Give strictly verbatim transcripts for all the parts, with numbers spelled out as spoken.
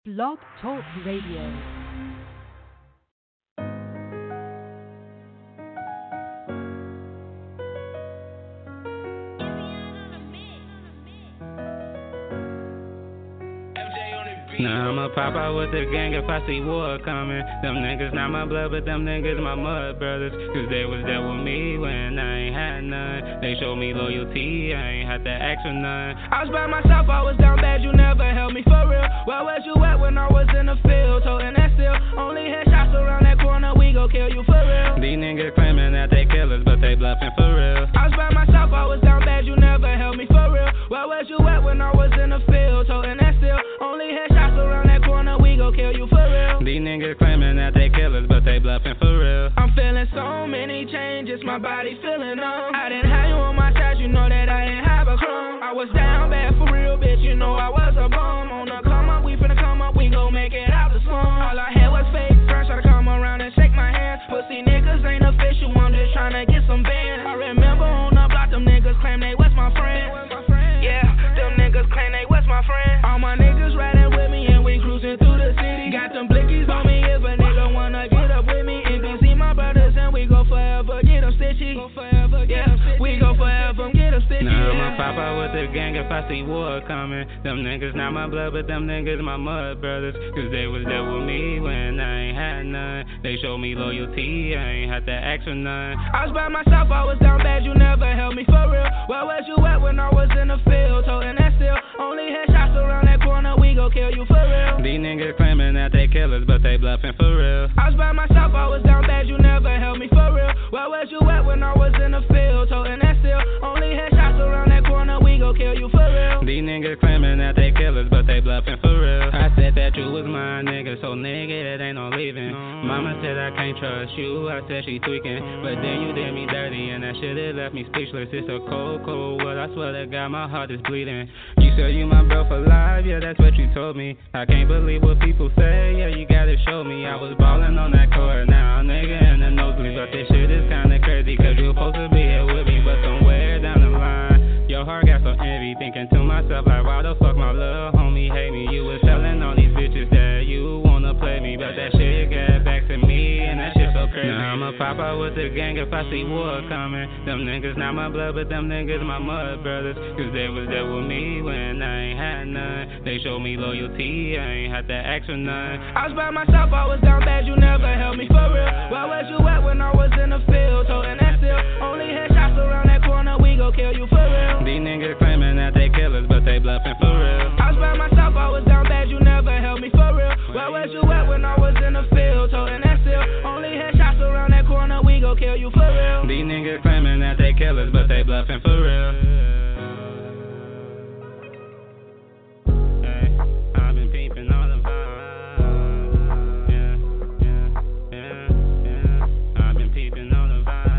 Blog Talk Radio. Now I'ma pop out with the gang if I see war coming. Them niggas not my blood, but them niggas my mud brothers. Cause they was there with me when I ain't had none. They showed me loyalty, I ain't had to ask for none. I was by myself, I was down bad, you never held me for real. Where was you at when I was in the field? Toting that still, only headshots around that corner, we gon' kill you for real. These niggas claiming that they killers, but they bluffing for real. I was by myself, I was down bad, you never held me for real. Where was you at when I was in the field? Toting that still, only headshots around that corner, we gon' kill you for real. These niggas claiming that they killers, but they bluffing for real. I'm feeling so many changes, my body feeling numb. I didn't have you on my side, you know that I didn't have a crumb. I was down bad for real, bitch, you know I was a bum. On the come up, we finna come up, we gon' make it out the slum. All I had was fake friends, try to come around and shake my hand. Pussy niggas ain't official, I'm just tryna get some bands. I remember on the block, them niggas claim they was my friends. Yeah, them niggas claim they was my friends. All my niggas riding with me and we cruising through the city. Got them blickies on me if a nigga wanna get up with me. If you see my brothers and we go forever, get them stitchy. Go forever, get them stitchy. We go forever, get them stitchy. Now I'ma pop out with the gang if I see war coming. Them niggas not my blood, but them niggas my mud brothers. Cause they was there with me when I ain't had none. They showed me loyalty, I ain't had to ask for none. I was by myself, I was down bad, you never held me for real. Where was you at when I was in the field? Toting that still, only headshots around that corner, we gon' kill you for real. These niggas claiming that they killers, but they bluffing for real. I was by myself, I was down bad, you never held me for real. Where was you at when I was in the field? Toting that still, only headshots around that corner, we gon' kill you for real. These niggas claiming that they killers, but they bluffing for real. I said that you was my nigga, so nigga, it ain't no leaving. Mama said I can't trust you, I said she tweaking. But then you did me dirty, and that shit it left me speechless. It's a cold, cold world, I swear to God, my heart is bleeding. You said you my bro for life, yeah, that's what you told me. I can't believe what people say, yeah, you gotta show me. I was ballin' on that court, now nigga in the nosebleed. But this shit is kinda crazy, cause you supposed to be here with me. But somewhere down the line, your heart got so envy. Thinking to myself, like, why the fuck my little homie hate me? You was telling all these bitches that you wanna play me, but that shit got back to me, and that shit so crazy. Now I'ma pop out with the gang if I see war coming. Them niggas not my blood, but them niggas my mud brothers. Cause they was there with me when I ain't had none. They showed me loyalty, I ain't had to ask for none. I was by myself, I was down bad, you never held me for real. Where was you at when I was in the field? Toting that still, only headshots around that corner, we gon' kill you for real. These niggas claiming that they killers, but they bluffing for real. I was by myself, I was down bad, you never held me for real. Where was you at when I was in the field? Toting that still, only headshots around that corner, we gon' kill you for real. These niggas claiming that they killers, but they bluffing for real. Hey, I've been peeping all the vibes. Yeah, yeah, yeah, yeah. I've been peeping all the vibes.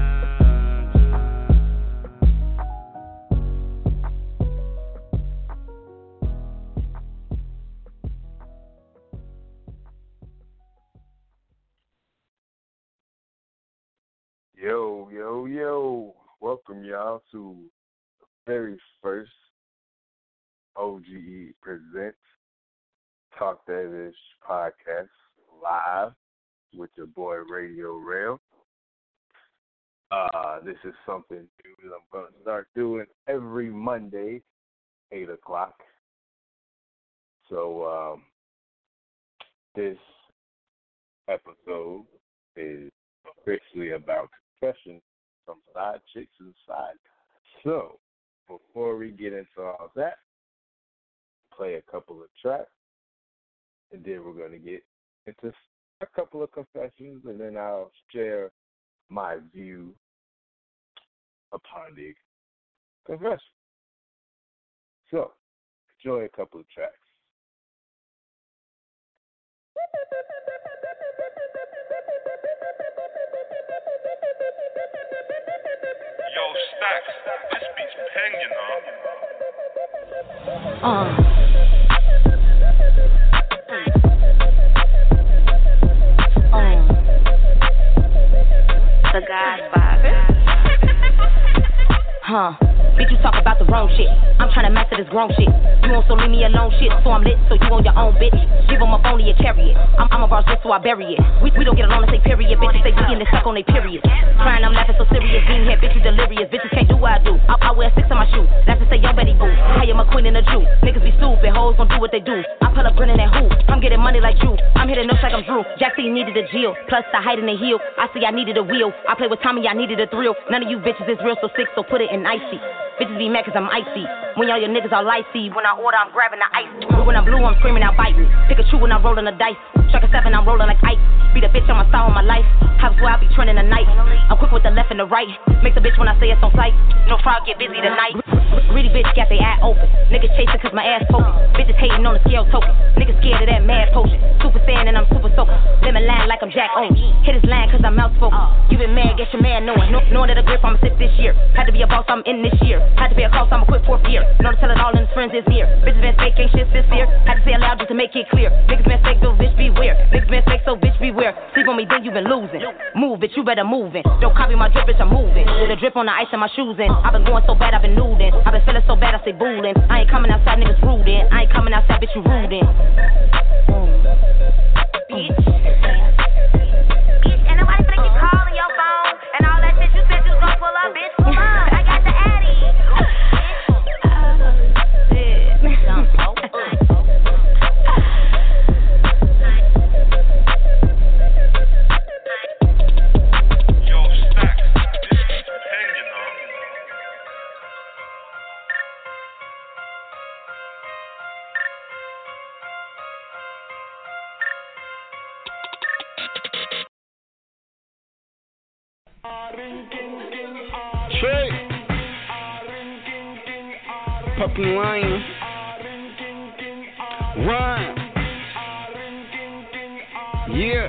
Yo, yo, yo. Welcome y'all to the very first O G E Presents Talk That Ish podcast live with your boy Radio Rail. Uh, this is something new that I'm going to start doing every Monday, eight o'clock. So um, this episode is officially about confessions from side chicks inside. So, before we get into all that, play a couple of tracks, and then we're going to get into a couple of confessions, and then I'll share my view upon the confession. So, enjoy a couple of tracks. Yo, Stacks, this beat's peng, you know. Uh. Uh. The Godfather. Huh. Bitch, you talk about the wrong shit. I'm tryna master this grown shit. You won't so leave me alone shit, so I'm lit, so you on your own, bitch. Give him a bone in your chariot. I'm, I'm a boss just so I bury it. We, we don't get along and say period, bitches. They begin to suck on they period. Crying, I'm laughing so serious. Being here, bitch, you delirious. Bitches can't do what I do. I, I wear six on my shoe. That's to say, yo, Betty Boo. Hey, I'm a queen and a Jew. Niggas be stupid. Hoes gon' do what they do. I pull up grinning at who? I'm getting money like you. I'm hitting notes like I'm Drew. Jack C needed a Jill. Plus, I hide in the heel. I see I needed a wheel. I play with Tommy, I needed a thrill. None of you bitches is real, so sick, so put it in icy. Bitches be mad cause I'm icy. When y'all your niggas are icy. When I order, I'm grabbing the ice. When I'm blue, I'm screaming out biting. Pick a chew when I'm rolling the dice. Strike a seven, I'm rolling like ice. Be the bitch, I'm a star on my life. House where I be trending the night. I'm quick with the left and the right. Make the bitch when I say it's on sight. No frog get busy tonight. Greedy bitch got they eye open. Niggas chasing cause my ass poking. Bitches hating on the scale token. Niggas scared of that mad potion. Super saiyan and I'm super soaking. Lemon line like I'm Jack Owen. Hit his line cause I'm outspoken. You been mad, get your man knowing. Know, knowing that a grip I'ma sip this year. Had to be a boss, I'm in this year. Had to be a cost, I'm a quick fourth year. Know to tell it all in his friends is near. Bitches been fake, ain't shit sincere. Had to say it loud just to make it clear. Niggas been fake, so bitch beware. Niggas been fake, so bitch beware. Sleep on me, then you been losing. Move, bitch, you better move it. Don't copy my drip, bitch, I'm moving. The drip on the ice and my shoes in. I've been going so bad, I've been nudin'. I've been feeling so bad, I say boolin'. I ain't coming outside, niggas rudin'. I ain't coming outside, bitch, you rudin'. Bitch. Bitch, ain't nobody finna keep calling your phone. And all that shit you said you was gon' pull up, bitch, pull up. I got the Addy. Trey Puppy Lion Run Yeah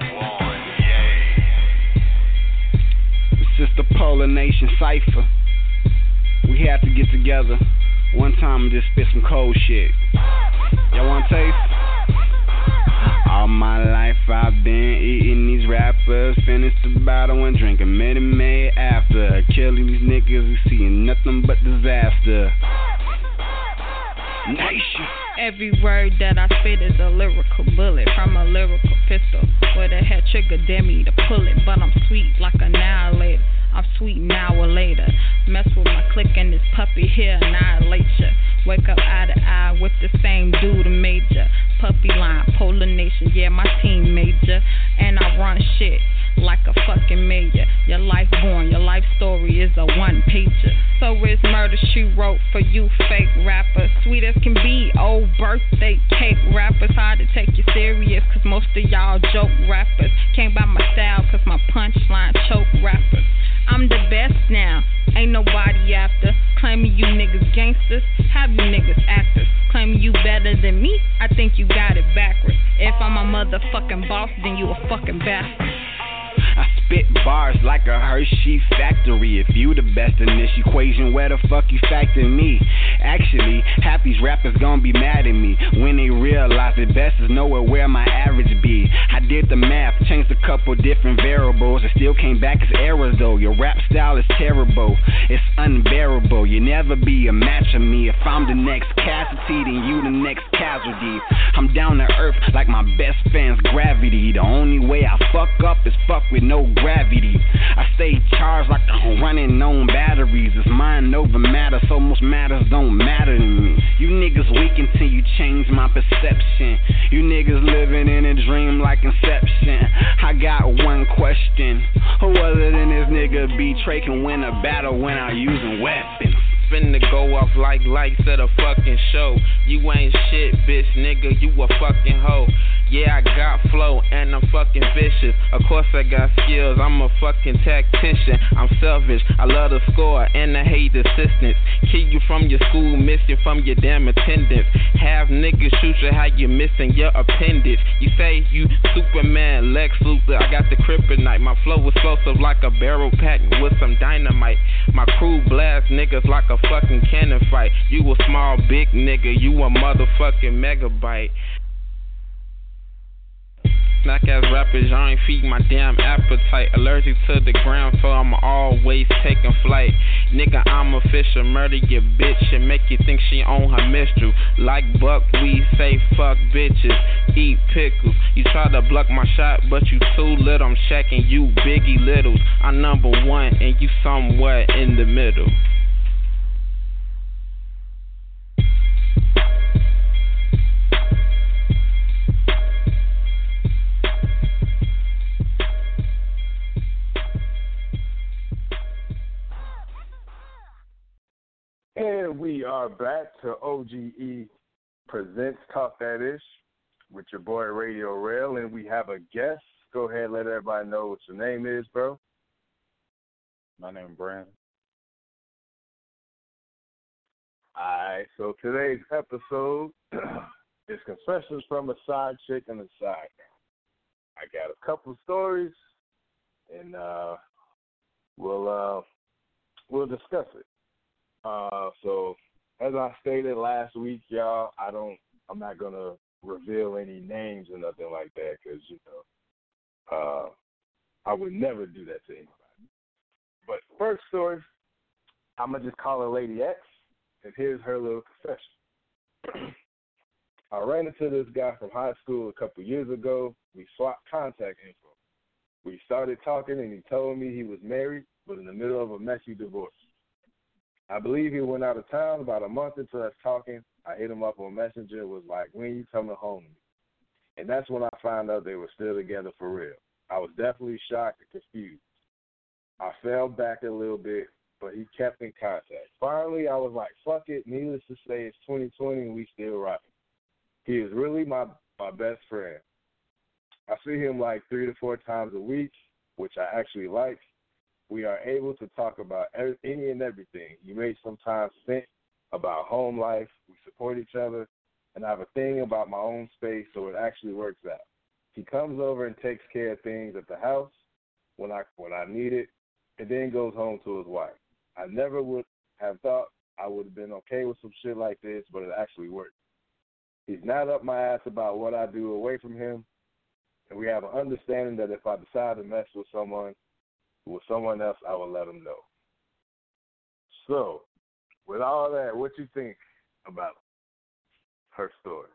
This is the Polar Nation Cypher. We had to get together one time and just spit some cold shit. Y'all wanna taste? All my life I've been eating these rappers. Finished the bottle and drinking Minute Maid after. Killing these niggas, we seeing nothing but disaster. Nation. Every word that I spit is a lyrical bullet from a lyrical pistol with a head trigger, dare me to pull it. But I'm sweet like annihilator. I'm sweet now or later. Mess with my clique and this puppy here annihilate ya. Wake up eye to eye with the same dude, a major. Puppy line, Polar Nation, yeah, my team major. And I run shit like a fucking mayor. Your life born, your life story is a one pager. So it's murder she wrote for you fake rappers. Sweet as can be, old birthday cake rappers. Hard to take you serious cause most of y'all joke rappers. Can't buy my style cause my punchline choke rappers. I'm the best now, ain't nobody after. Claiming you niggas gangsters, have you niggas actors. Claiming you better than me, I think you got it backwards. If I'm a motherfucking boss, then you a fucking bastard. I spit bars like a Hershey factory. If you the best in this equation, where the fuck you factor me? Actually, half these rappers gon' be mad at me when they realize the best is nowhere where my average be. I did the math, changed a couple different variables. It still came back as errors though. Your rap style is terrible, it's unbearable. You never be a match of me. If I'm the next casualty, then you the next casualty. I'm down to earth like my best friend's gravity. The only way I fuck up is fuck with no gravity. I stay charged like I'm running on batteries. It's mind over matter, so most matters don't matter to me. You niggas weak until you change my perception. You niggas living in a dream like Inception. I got one question: who other than this nigga B Trey can win a battle without using weapons? Finna go off like lights at a fucking show. You ain't shit, bitch, nigga, you a fucking hoe. Yeah, I got flow and I'm fucking vicious. Of course I got skills, I'm a fucking tactician. I'm selfish, I love to score and I hate assistance. Keep you from your school, miss you from your damn attendance. Have niggas shoot you how you missing your appendage. You say you Superman, Lex Luthor, I got the kryptonite. My flow explosive like a barrel packed with some dynamite. My crew blast niggas like a fucking cannon fight. You a small big nigga, you a motherfucking megabyte. slack ass rappers, y'all ain't feed my damn appetite. Allergic to the ground, so I'm always taking flight. Nigga, I'm a fisher, murder your bitch and make you think she own her mistress. Like Buck, we say fuck bitches, eat pickles. You try to block my shot, but you too little. I'm shacking you Biggie Littles. I'm number one and you somewhere in the middle. And we are back to O G E Presents Talk That Ish with your boy Radio Rail, and we have a guest. Go ahead and let everybody know what your name is, bro. My name is Brandon. All right, so today's episode is Confessions from a Side Chick and a Side Guy. I got a couple stories, and uh, we'll uh, we'll discuss it. Uh, so as I stated last week, y'all, I don't, I'm not gonna reveal any names or nothing like that, because you know, uh, I would never do that to anybody. But first story, I'm gonna just call her Lady X, and here's her little confession. I ran into this guy from high school a couple years ago. We swapped contact info. We started talking, and he told me he was married, but in the middle of a messy divorce. I believe he went out of town about a month into us talking. I hit him up on Messenger and was like, when you coming home? And that's when I found out they were still together for real. I was definitely shocked and confused. I fell back a little bit, but he kept in contact. Finally, I was like, fuck it. Needless to say, it's twenty twenty and we still rocking. He is really my, my best friend. I see him like three to four times a week, which I actually like. We are able to talk about any and everything. He may sometimes think about home life. We support each other, and I have a thing about my own space, so it actually works out. He comes over and takes care of things at the house when I when I need it, and then goes home to his wife. I never would have thought I would have been okay with some shit like this, but it actually works. He's not up my ass about what I do away from him, and we have an understanding that if I decide to mess with someone, with someone else, I will let them know. So, with all that, what you think about her story?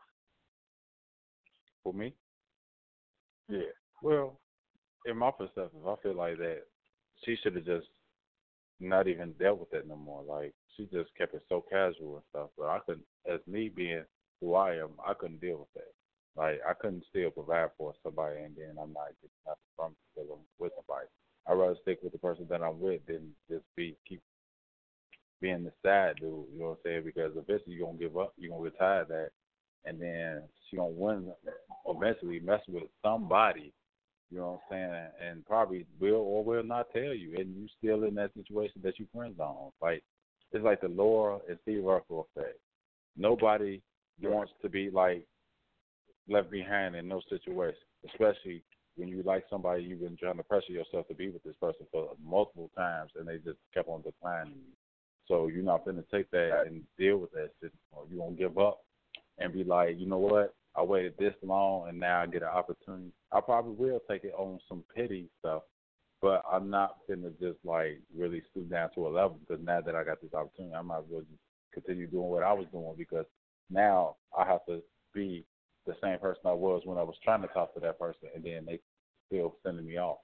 For me? Yeah. Well, in my perspective, I feel like that she should have just not even dealt with that no more. Like, she just kept it so casual and stuff. But I couldn't, as me being who I am, I couldn't deal with that. Like, I couldn't still provide for somebody and then I'm not getting nothing from because I'm with somebody. I'd rather stick with the person that I'm with than just be keep being the side dude, you know what I'm saying? Because eventually you're going to give up, you're going to get tired of that, and then she going to win, eventually mess with somebody, you know what I'm saying, and probably will or will not tell you, and you still in that situation that you friends on. Like, it's like the Laura and Steve Urkel effect. Nobody wants to be, like, left behind in no situation, especially when you like somebody, you've been trying to pressure yourself to be with this person for multiple times, and they just kept on declining you. So you're not going to take that and deal with that shit, or you're going to give up and be like, you know what, I waited this long, and now I get an opportunity. I probably will take it on some petty stuff, but I'm not going to just, like, really stoop down to a level, because now that I got this opportunity, I might as well just continue doing what I was doing, because now I have to be the same person I was when I was trying to talk to that person, and then they still sending me off.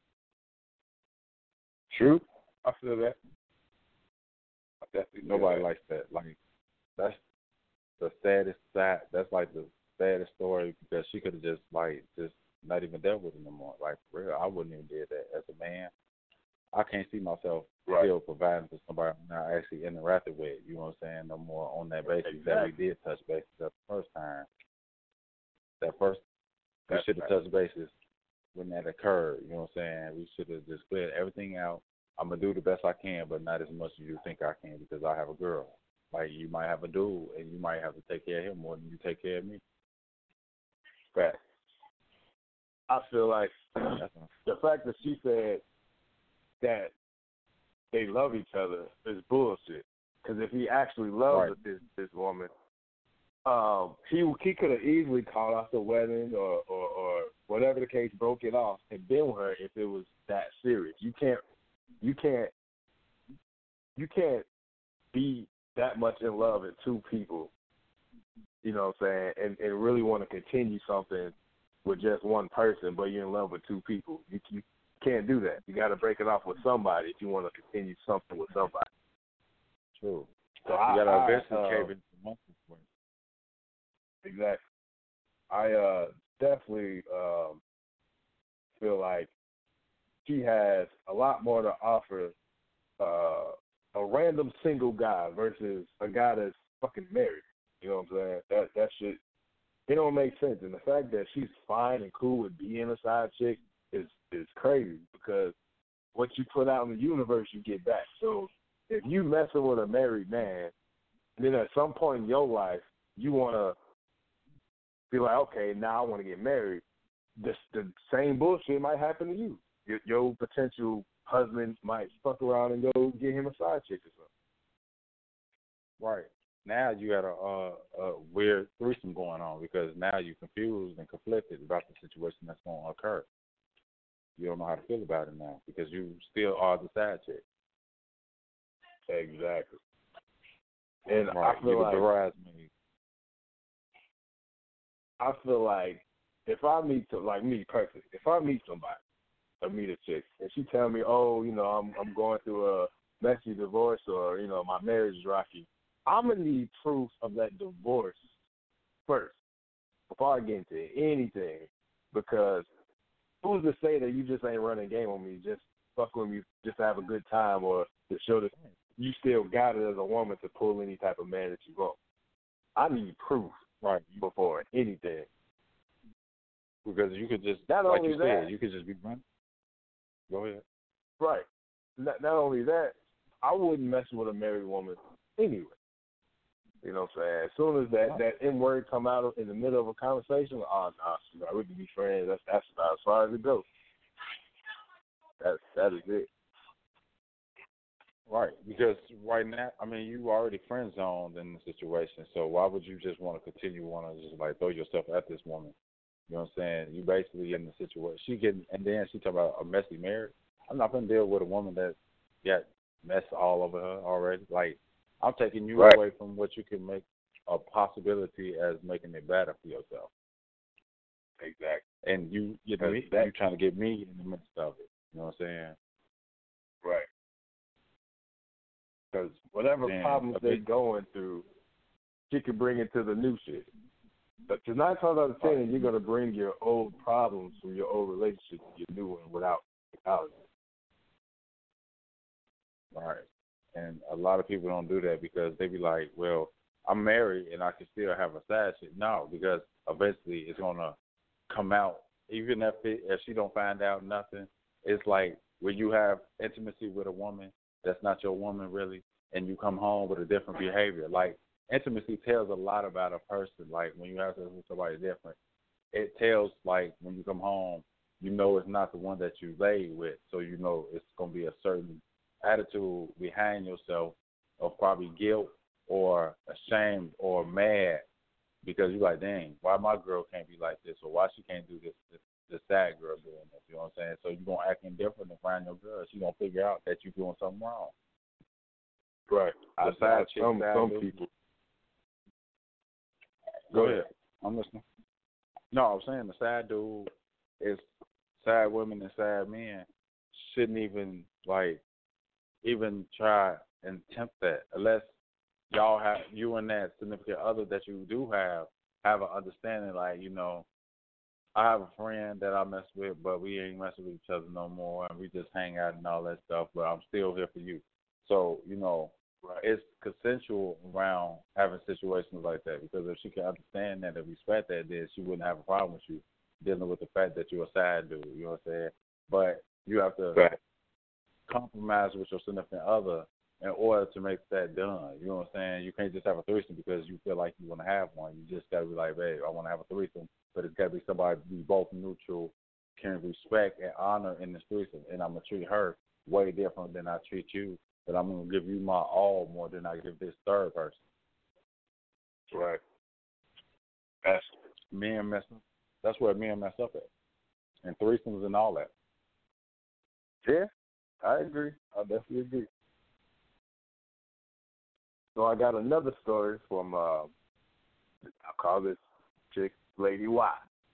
True. I feel that. I definitely Nobody that. likes that. Like, that's the saddest side. That's like the saddest story, because she could have just, like, just not even dealt with it no more. Like, for real, I wouldn't even did that. As a man, I can't see myself right. still providing for somebody I'm not actually interacted with, you know what I'm saying, no more on that basis exactly. that we did touch bases the first time. That first, we should have right. touched bases when that occurred. You know what I'm saying? We should have just cleared everything out. I'm going to do the best I can, but not as much as you think I can, because I have a girl. Like, you might have a dude, and you might have to take care of him more than you take care of me. Fact. I feel like the fact that she said that they love each other is bullshit. Because if he actually loved right. this this woman, um, he he could have easily called off the wedding or, or, or whatever the case, broke it off and been with her if it was that serious. You can't, you can't, you can't be that much in love with two people, you know what I'm saying, and, and really want to continue something with just one person, but you're in love with two people. You, you can't do that. You got to break it off with somebody if you want to continue something with somebody. True. So you I, got to I, eventually uh, cave into monthly point. Exactly. I uh, definitely um, feel like she has a lot more to offer uh, a random single guy versus a guy that's fucking married. You know what I'm saying? That that shit, it don't make sense. And the fact that she's fine and cool with being a side chick is is crazy because what you put out in the universe, you get back. So if you messing with a married man, then at some point in your life, you want to be like, okay, now I want to get married. This, the same bullshit might happen to you. Your, your potential husband might fuck around and go get him a side chick or something. Right. Now you got a, uh, a weird threesome going on because now you're confused and conflicted about the situation that's going to occur. You don't know how to feel about it now because you still are the side chick. Exactly. And right. I feel You're like the bridesmaid. I feel like if I meet to, like me personally, if I meet somebody, I meet a chick, and she tell me, oh, you know, I'm I'm going through a messy divorce or, you know, my marriage is rocky, I'm going to need proof of that divorce first before I get into anything because who's to say that you just ain't running game on me, just fuck with me, just to have a good time or to show that you still got it as a woman to pull any type of man that you want. I need proof right before anything. Because you could just, not like only you that, said, you could just be running. Go ahead. Right. Not, not only that, I wouldn't mess with a married woman anyway. You know what I'm saying? As soon as that, that N word come out in the middle of a conversation, oh, no, nah, we can be friends. That's, that's about as far as it goes. That's, that is it. Right, because right now, I mean, you already friend zoned in the situation, so why would you just want to continue want to just like throw yourself at this woman? You know what I'm saying? You basically in the situation. She getting, and then she talking about a messy marriage. I'm not gonna deal with a woman that got mess all over her already. Like, I'm taking you right. away from what you can make a possibility as making it better for yourself. Exactly. And you, you know, you trying to get me in the midst of it. You know what I'm saying? Right. Because whatever Damn, problems they're going through, she can bring it to the new shit. But to nine times out of ten, you're going to bring your old problems from your old relationship to your new one without acknowledging it. Right. And a lot of people don't do that because they be like, well, I'm married and I can still have a side chick. No, because eventually it's going to come out. Even if, it, if she don't find out nothing, it's like when you have intimacy with a woman that's not your woman really, and you come home with a different behavior. Like, intimacy tells a lot about a person. Like, when you have sex with somebody different, it tells, like, when you come home, you know it's not the one that you lay with, so you know it's going to be a certain attitude behind yourself of probably guilt or ashamed or mad because you're like, dang, why my girl can't be like this or why she can't do this, this, this sad girl doing this, you know what I'm saying? So you're going to act indifferent and find your girl. She's going to figure out that you're doing something wrong. Right. The side chick, some, side some dude. people. Go ahead. I'm listening. No, I'm saying the sad dude is sad women and sad men shouldn't even, like, even try and attempt that unless y'all have, you and that significant other that you do have, have an understanding, like, you know, I have a friend that I mess with, but we ain't messing with each other no more, and we just hang out and all that stuff, but I'm still here for you. So, you know, right. It's consensual around having situations like that, because if she can understand that and respect that, then she wouldn't have a problem with you dealing with the fact that you're a side dude, you know what I'm saying? But you have to right. compromise with your significant other in order to make that done. You know what I'm saying? You can't just have a threesome because you feel like you want to have one. You just got to be like, babe, I want to have a threesome, but it's got to be somebody we both neutral, can respect and honor in this threesome, and I'm going to treat her way different than I treat you, but I'm going to give you my all more than I give this third person. Right. That's men mess up. That's where men mess up at. and threesomes and all that. Yeah, I agree. I definitely agree. So I got another story from, uh, I'll call this chick Lady Y.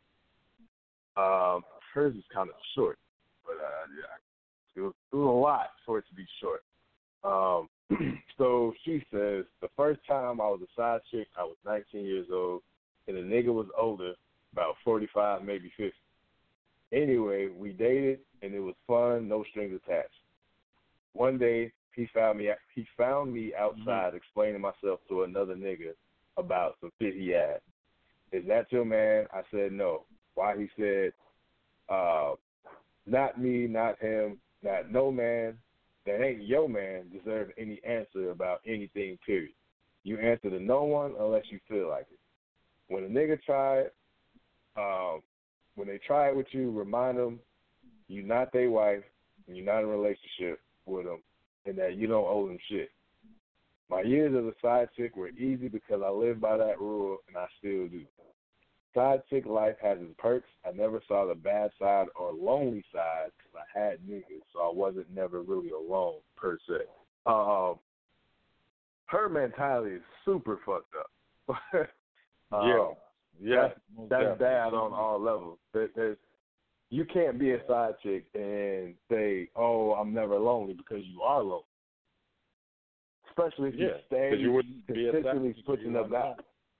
Um, hers is kind of short, but uh, yeah, it was, it was a lot for it to be short. Um, so she says, the first time I was a side chick, I was nineteen years old, and the nigga was older, about forty-five, maybe fifty. Anyway, we dated, and it was fun, no strings attached. One day, he found me He found me outside mm-hmm. explaining myself to another nigga about some shit he had. Is that your man? I said no. Why? He said, uh, not me, not him, not no man that ain't your man deserve any answer about anything, period. You answer to no one unless you feel like it. When a nigga try it, um, when they try it with you, remind them you're not their wife and you're not in a relationship with them and that you don't owe them shit. My years as a side chick were easy because I live by that rule and I still do. Side chick life has its perks. I never saw the bad side or lonely side because I had niggas, so I wasn't never really alone per se. Um, her mentality is super fucked up. um, yeah, yeah, that's, that's bad on all levels. There, there's, you can't be a side chick and say, "Oh, I'm never lonely," because you are lonely. Especially if yeah, you stay you consistently switching up guys.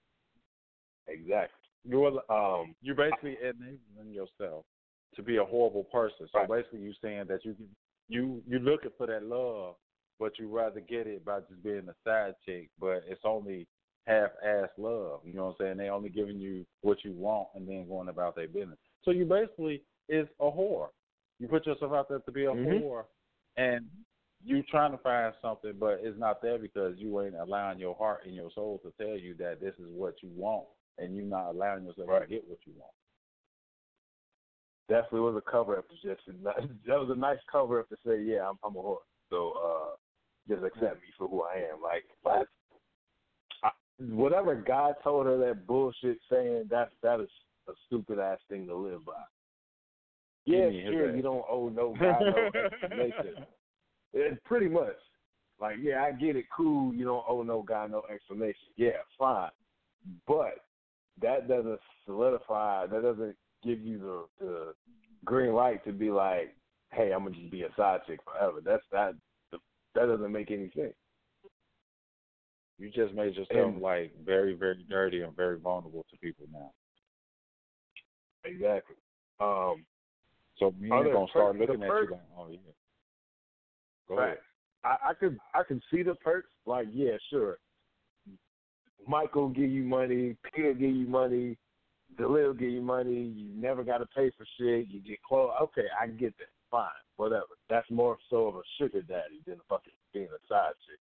Exactly. You're um, you're basically enabling yourself to be a horrible person. So right. basically, you're saying that you you you're looking for that love, but you rather get it by just being a side chick. But it's only half-ass love. You know what I'm saying? They only giving you what you want and then going about their business. So you basically is a whore. You put yourself out there to be a mm-hmm. whore, and you trying to find something, but it's not there because you ain't allowing your heart and your soul to tell you that this is what you want. And you're not allowing yourself right. to get what you want. Definitely was a cover up to just that was a nice cover up to say, yeah, I'm, I'm a whore. So uh, just accept me for who I am. Like, what? I, whatever God told her that bullshit saying, that that is a stupid ass thing to live by. Yeah, sure, you don't owe no God no explanation. It's pretty much like, yeah, I get it, cool. You don't owe no God no explanation. Yeah, fine, but that doesn't solidify, that doesn't give you the, the green light to be like, hey, I'm going to just be a side chick forever. That's that, that doesn't make any sense. You just made yourself, and, like, very, very dirty and very vulnerable to people now. Exactly. Um, so men are going to start looking at perks, you like, oh, yeah. Go right. ahead. I, I could I could see the perks, like, yeah, sure. Michael give you money, Peter give you money, Delil give you money, you never got to pay for shit, you get clothes. Okay, I get that. Fine, whatever. That's more so of a sugar daddy than fucking being a side chick.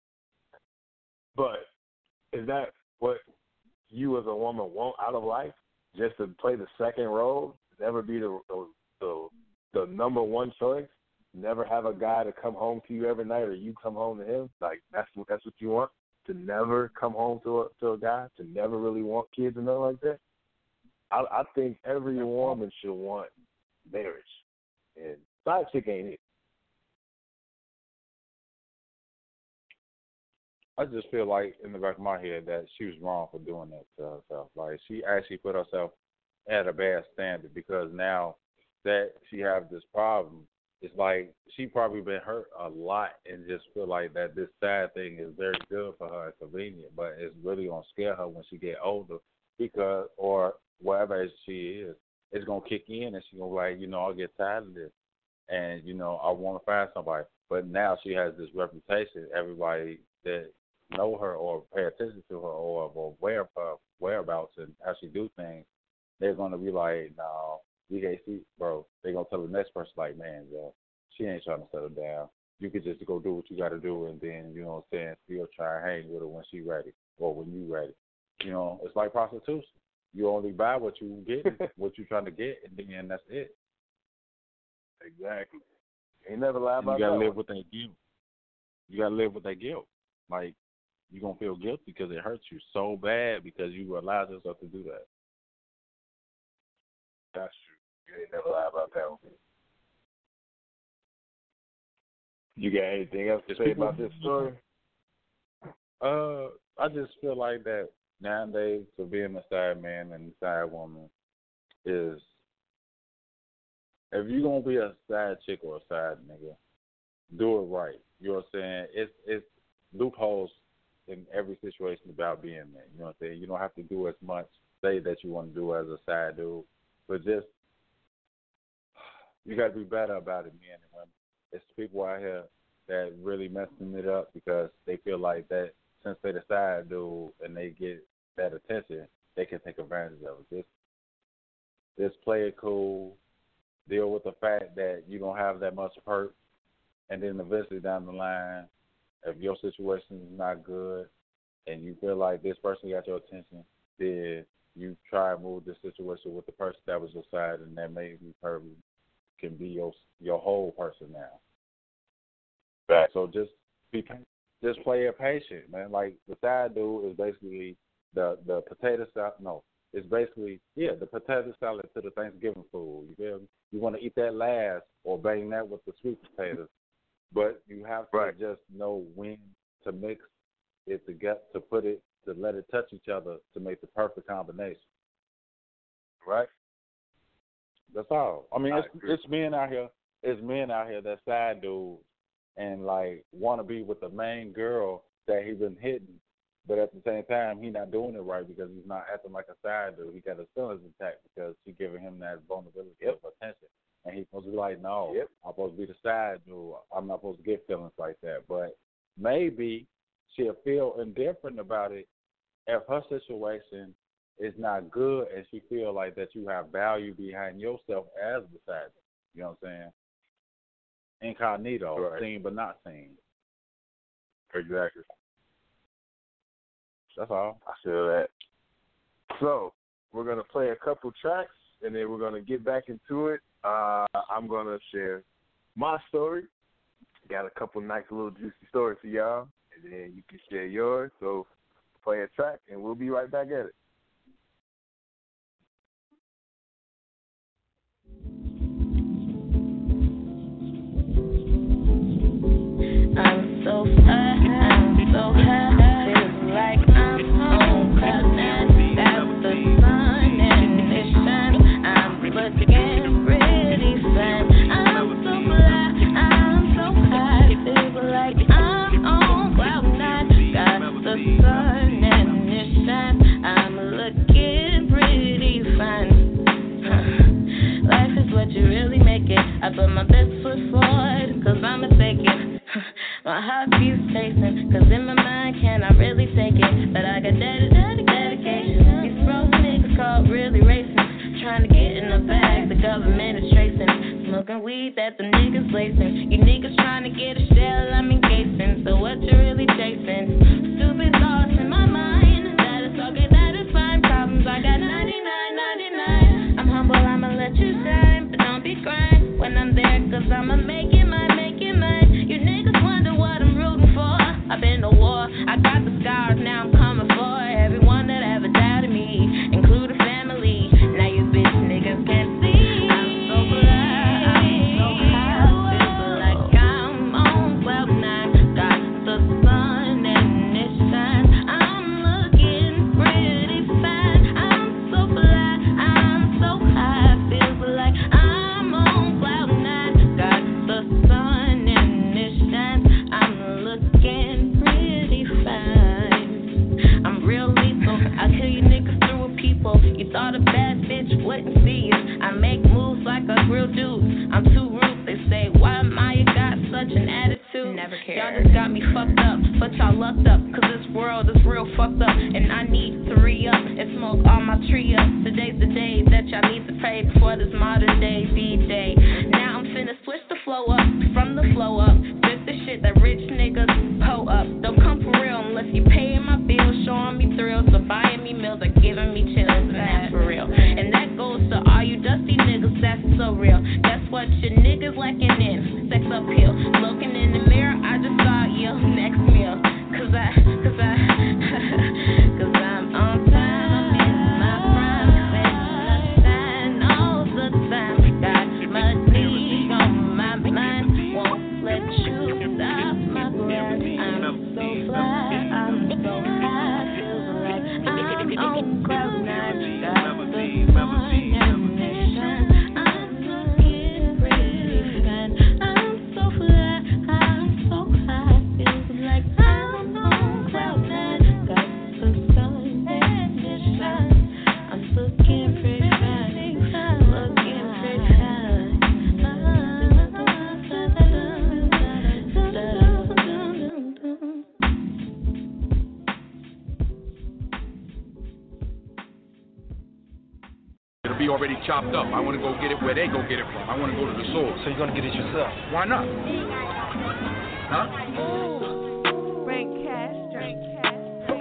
But is that what you as a woman want out of life? Just to play the second role? Never be the the, the, the number one choice? Never have a guy to come home to you every night or you come home to him? Like, that's, that's what you want? To never come home to a to a guy, to never really want kids and nothing like that. I, I think every woman should want marriage, and side chick ain't it. I just feel like in the back of my head that she was wrong for doing that to herself. Like, she actually put herself at a bad standard because now that she have this problem, it's like she probably been hurt a lot and just feel like that this sad thing is very good for her and convenient, but it's really going to scare her when she get older because, or whatever age she is, it's going to kick in and she's going to be like, you know, I'll get tired of this and, you know, I want to find somebody. But now she has this reputation. Everybody that know her or pay attention to her or, or aware of her whereabouts and how she do things, they're going to be like, no. You can't see, bro. They're going to tell the next person, like, man, yo, she ain't trying to settle down. You could just go do what you got to do and then, you know what I'm saying, still try and hang with her when she ready or when you ready. You know, it's like prostitution. You only buy what you get, what you trying to get, and then that's it. Exactly. Ain't never lie about that. You got to that live with that guilt. You got to live with that guilt. Like, you're going to feel guilty because it hurts you so bad because you allowed yourself to do that. That's true. You ain't never lie about that one. You got anything else to say about this story? Uh, I just feel like that nowadays, for being a side man and a side woman, is if you're gonna be a side chick or a side nigga, do it right. You know what I'm saying? It's it's loopholes in every situation about being there. You know what I'm saying? You don't have to do as much, say that you want to do as a side dude, but just you got to be better about it, men and women. It's people out here that really messing it up because they feel like that since they're the side dude and they get that attention, they can take advantage of it. Just, just play it cool, deal with the fact that you don't have that much hurt, and then eventually down the line, if your situation is not good and you feel like this person got your attention, then you try and move the situation with the person that was your side, and that maybe person can be your your whole person now. Right. So just be just play it patient, man. Like the side dude is basically the the potato salad. No, it's basically yeah the potato salad to the Thanksgiving food. You feel me? You want to eat that last or bang that with the sweet potatoes, but you have to right. just know when to mix it to get to put it to let it touch each other to make the perfect combination. Right. That's all. I mean, I it's, it's men out here. It's men out here that side dudes and like want to be with the main girl that he been hitting, but at the same time he not doing it right because he's not acting like a side dude. He got his feelings intact because she giving him that vulnerability yep. of attention, and he's supposed to be like, no, yep. I'm supposed to be the side dude. I'm not supposed to get feelings like that. But maybe she'll feel indifferent about it if her situation is not good and she feel like that you have value behind yourself as the side. You know what I'm saying? Incognito, right. Seen but not seen. Exactly. That's all. I feel that. So we're gonna play a couple tracks and then we're gonna get back into it. Uh, I'm gonna share my story. Got a couple nice little juicy stories for y'all, and then you can share yours. So play a track and we'll be right back at it. I'm so high, I'm so high, feels like I'm on cloud nine. That's the sun and it shines. I'm looking pretty fine. I'm so fly, I'm so high, feels like I'm on cloud nine. Got the sun and it shines. I'm looking pretty fine. Life is what you really make it. I put my best foot forward, cause I'ma take it. My heart keeps chasing, cause in my mind can I really take it? But I got daddy, daddy, dedication. These broke niggas called really racing, trying to get in the bag, the government is tracing. Smoking weed that the niggas lacing. You niggas trying to get a shell, I'm engaging. So what you really chasing? Stupid thoughts in my mind. That is okay, that is fine. Problems, I got ninety-nine, ninety-nine. I'm humble, I'ma let you shine, but don't be crying when I'm there, cause I'ma make it mine, make it mine. You niggas wonder what I'm rooting for. I've been to war, I got the scars, now I'm coming for everyone that ever doubted me, including family. Now you bitch niggas can't see. I'm so fly, I'm so high, feel like I'm on cloud nine. Got the sun and it shines. I'm looking pretty fine. I'm so fly, I'm so high, feel like I'm on cloud nine. Got the sun and it shines. I'm looking pretty fine. I'm real lethal. I kill you niggas through a people. You thought a bad bitch wouldn't see you. I make moves like a real dude. I'm too rude. They say, why Maya got such an attitude? Never cared. Y'all just got me fucked up, but y'all lucked up. Cause this world is real fucked up. And I need to re-up and smoke all my tree up. Today's the day that y'all need to pray before this modern day D-Day. Now I'm finna switch the flow up from the flow up. Just the shit that rich niggas pull up. Don't come for real unless you paying my bills, showing me thrills, or buying me meals, or giving me chills, and that's for real. And that goes to all you dusty niggas, that's so real. That's what your niggas lacking in, sex appeal. Looking in the mirror, I just saw your next meal. Cause I, cause I, cause I'm on time, I'm in my prime, and I shine all the time. chopped up. I want to go get it where they go get it from. I want to go to the source. So you're going to get it yourself? Why not? Huh? Rank cash, rank cash.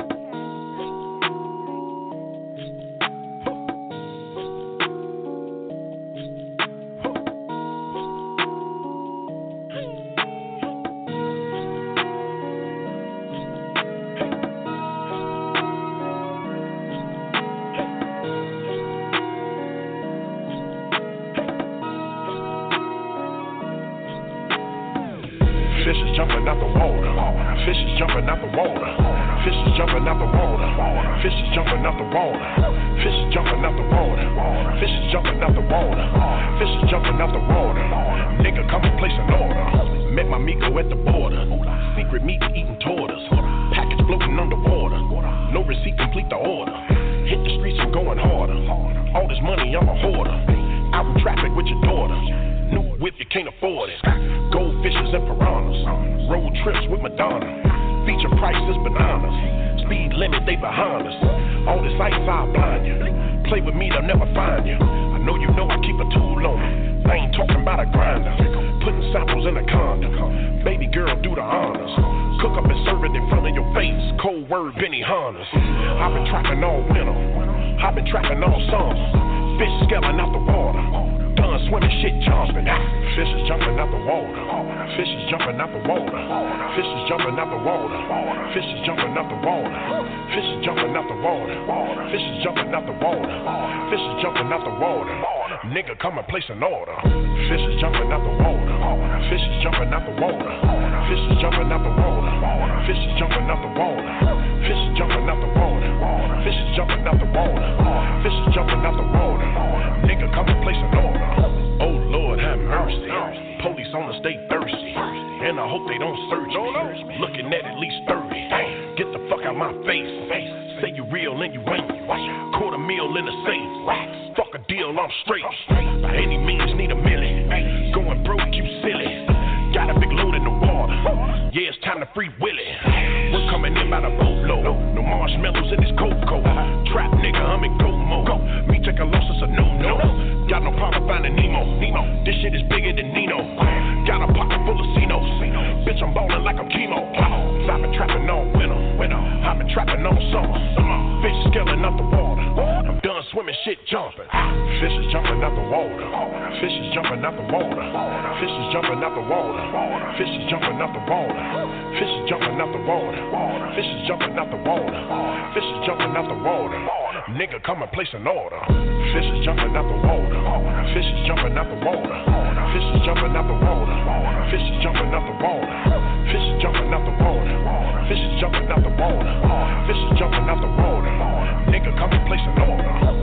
Fishes jumping out the water. Fishes jumping out the water. Fishes jumping out the water. Fishes jumping out the water. Fishes jumping out the water. Fishes jumping out the water. Fishes jumping out the water. Nigga, come and place an order. Met my Miko at the border. Secret meat eating tortoise. Package floating underwater. No receipt, complete the order. Hit the streets, I'm going harder. All this money, I'm a hoarder. Out in traffic with your daughter. New whip, you can't afford it. Goldfishes and piranhas. Road trips with Madonna. Feature prices, bananas. Speed limit, they behind us. All this ice, I'll blind you. Play with me, they'll never find you. I know you know I keep a tool on me. I ain't talking about a grinder. Putting samples in a condom. Baby girl, do the honors. Cook up and serve it in front of your face. Cold word, Benny Hannes. I've been trapping all winter. I've been trapping all summer. Fish scaling out the water. Done swimming, shit jumping. Fishes jumping out the water. Fishes jumping out the water. Fishes jumping out the water. Fishes jumping out the water. Fishes jumping out the water. Fishes jumping out the water. Fishes jumping out the water. Nigga, come and place an order. Fishes jumping out the water. Fishes jumping out the water. Fishes jumping out the water. Fishes jumping out the water. Fishes jumping out the water. Fishes jumping out the water. Fishes jumping out the water. Nigga, come and place an order. Oh Lord, have mercy. Police on the stay thirsty, and I hope they don't search me. Looking at at least thirty. Get the fuck out my face. Say you real and you ain't. Quarter meal in the safe. Fuck a deal, I'm straight. By any means, need a million. Going broke, you silly. Got a big load in the water. Yeah, it's time to free Willie. We're coming in by the boatload. No marshmallows in this cocoa. Trap nigga, I'm in go mode. Me take a loss, it's a no-no. Got no problem finding Nemo. Nemo. This shit is bigger than Nino. Got a pocket full of Cinos. Bitch, I'm ballin' like I'm chemo. I've been trapping all winter. I've been trapping all summer. Fish scaling out the water. I'm done swimming, shit jumping. Fishes jumping out the water. Fishes jumping out the water. Fishes jumping out the water. Fishes jumping out the water. Fishes jumping out the water. Fishes jumping out the water. Fishes jumping out the water. Nigga, come and place an order. Fishes jumping out the water. Fishes jumping out the water. Fishes jumping out the water. Fishes jumping out the water. Fishes jumping out the water. Fishes jumping out the water. Fishes jumping out the water. Nigga, come and place an order.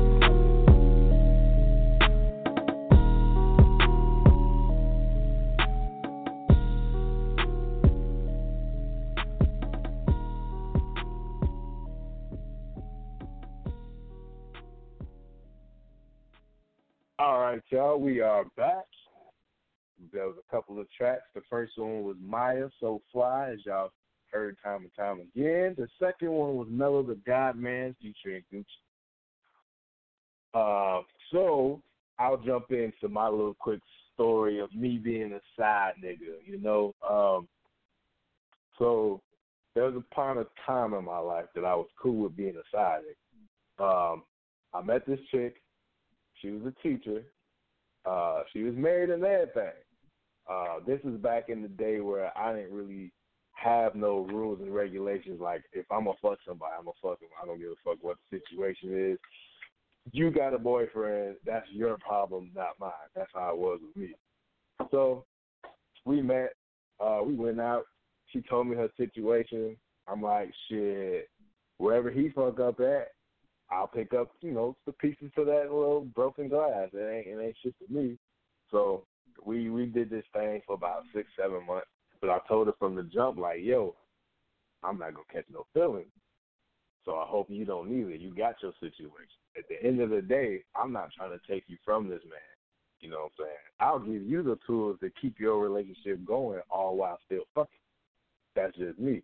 All right, y'all, we are back. There was a couple of tracks. The first one was Maya, So Fly, as y'all heard time and time again. The second one was Mellow the Godman, featuring Gucci. Uh, so I'll jump into my little quick story of me being a side nigga, you know. Um, so there was upon a time in my life that I was cool with being a side nigga. Um, I met this chick. She was a teacher. Uh, she was married and everything. Uh, this is back in the day where I didn't really have no rules and regulations. Like, if I'm going to fuck somebody, I'm going to fuck them. I don't give a fuck what the situation is. You got a boyfriend, that's your problem, not mine. That's how it was with me. So we met. Uh, we went out. She told me her situation. I'm like, shit, wherever he fuck up at, I'll pick up, you know, the pieces to that little broken glass. It ain't, it ain't shit to me. So we we did this thing for about six, seven months. But I told her from the jump, like, yo, I'm not going to catch no feelings. So I hope you don't either. You got your situation. At the end of the day, I'm not trying to take you from this man. You know what I'm saying? I'll give you the tools to keep your relationship going all while still fucking. That's just me.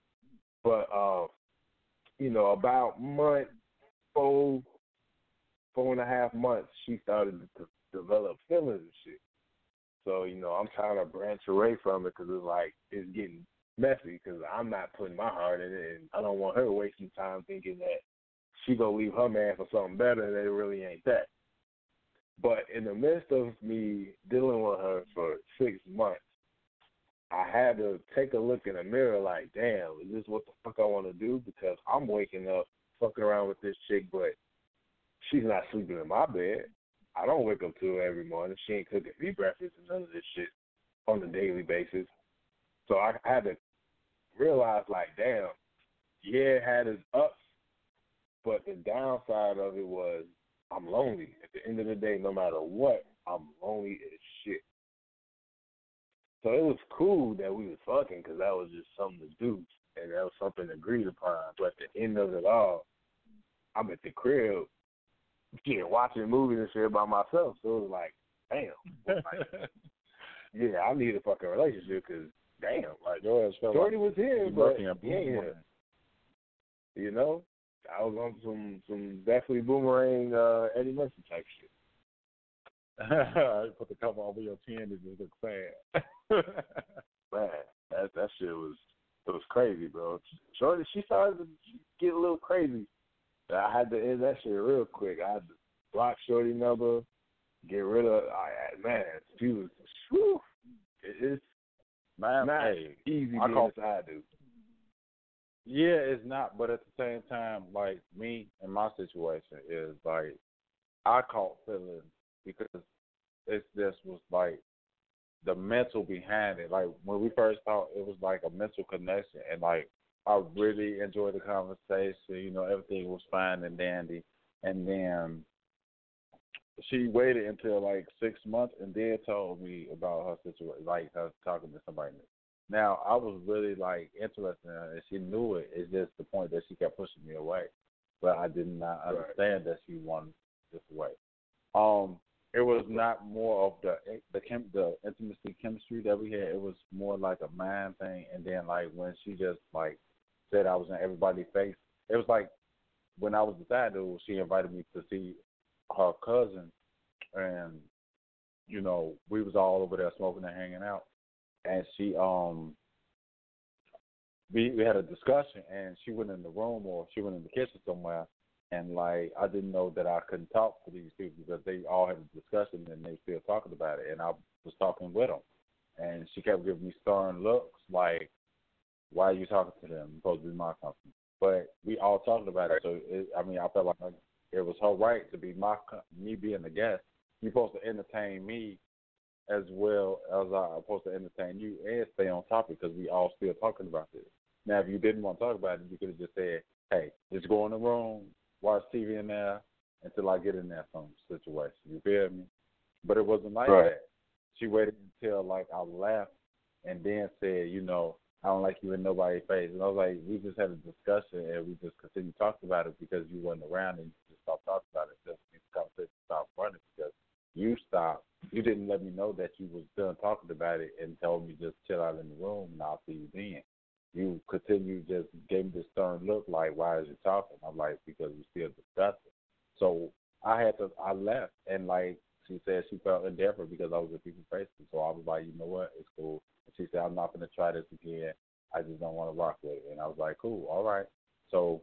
But, uh, you know, about month four, four and a half months, she started to develop feelings and shit. So, you know, I'm trying to branch away from it because it's like, it's getting messy because I'm not putting my heart in it, and I don't want her wasting time thinking that she gonna leave her man for something better, and it really ain't that. But in the midst of me dealing with her for six months, I had to take a look in the mirror like, damn, is this what the fuck I want to do? Because I'm waking up, fucking around with this chick, but she's not sleeping in my bed. I don't wake up to her every morning. She ain't cooking me breakfast and none of this shit on a daily basis. So I had to realize, like, damn, yeah, it had its ups, but the downside of it was I'm lonely. At the end of the day, no matter what, I'm lonely as shit. So it was cool that we was fucking because that was just something to do, and that was something agreed upon. But at the end of it all, I'm at the crib, yeah, watching movies and shit by myself. So it was like, damn. Like, yeah, I need a fucking relationship because, damn, like, Shorty was here, but yeah, you know, I was on some, some definitely Boomerang uh, Eddie Murphy type shit. Put the cover over your chin and just look sad. Man, that that shit was it was crazy, bro. Shorty, she started to get a little crazy. I had to end that shit real quick. I had to block Shorty number, get rid of. I, man, she was. Whew, it, it's man, not hey, easy I being call, a side dude. Yeah, it's not. But at the same time, like me and my situation is like I caught feelings because it's just was like the mental behind it. Like when we first talked, it was like a mental connection, and like I really enjoyed the conversation. You know, everything was fine and dandy, and then she waited until like six months and then told me about her situation, like her talking to somebody new. Now I was really like interested in her, and she knew it. It's just the point that she kept pushing me away, but I did not understand that she wanted this way. Um. It was not more of the the chem, the intimacy chemistry that we had. It was more like a mind thing. And then like when she just like said I was in everybody's face, it was like when I was the side dude, she invited me to see her cousin, and you know we was all over there smoking and hanging out. And she um we we had a discussion, and she went in the room or she went in the kitchen somewhere. And, like, I didn't know that I couldn't talk to these people because they all had a discussion and they still talking about it. And I was talking with them. And she kept giving me stern looks like, why are you talking to them? You're supposed to be my company. But we all talked about it. So, it, I mean, I felt like it was her right to be my me being the guest. You're supposed to entertain me as well as I'm supposed to entertain you and stay on topic because we all still talking about this. Now, if you didn't want to talk about it, you could have just said, hey, just go in the room, watch T V in there until I get in there some situation. You feel me? But it wasn't like right. that. She waited until, like, I left and then said, you know, I don't like you in nobody's face. And I was like, we just had a discussion and we just continued talking about it because you wasn't around and you just stopped talking about it. Just the conversation stopped running because you stopped. You didn't let me know that you was done talking about it and told me just chill out in the room and I'll see you then. You continue just gave me this stern look like, why is you talking? I'm like, because we still discussing. So I had to, I left, and like she said, she felt indifferent because I was at people's faces. So I was like, you know what, it's cool. And she said, I'm not going to try this again. I just don't want to rock with it. And I was like, cool, all right. So